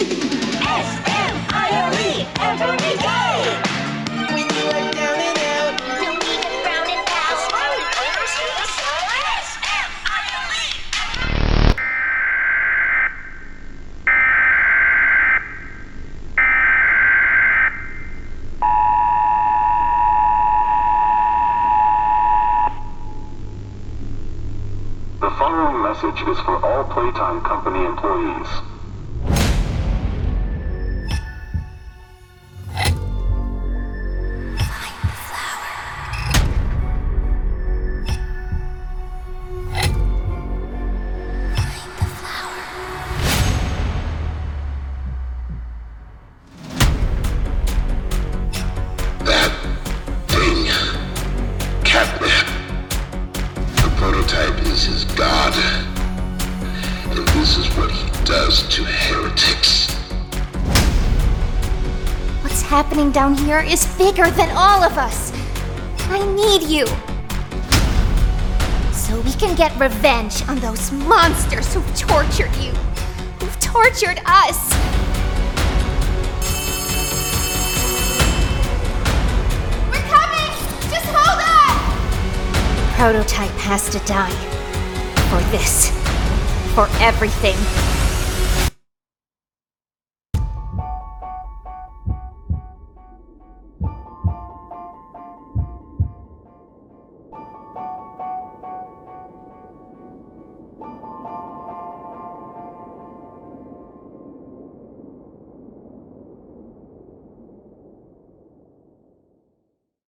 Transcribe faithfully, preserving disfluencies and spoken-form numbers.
S M I R E every day. When you are down and out, don't even frown and pout. The Smiley Players in the sun. S M I R E. The following message is for all Playtime Company employees. That thing, Catnip. The prototype is his god. And this is what he does to heretics. What's happening down here is bigger than all of us. I need you. So we can get revenge on those monsters who've tortured you. Who've tortured us. We're coming! Just hold on! Prototype has to die. For this. For everything.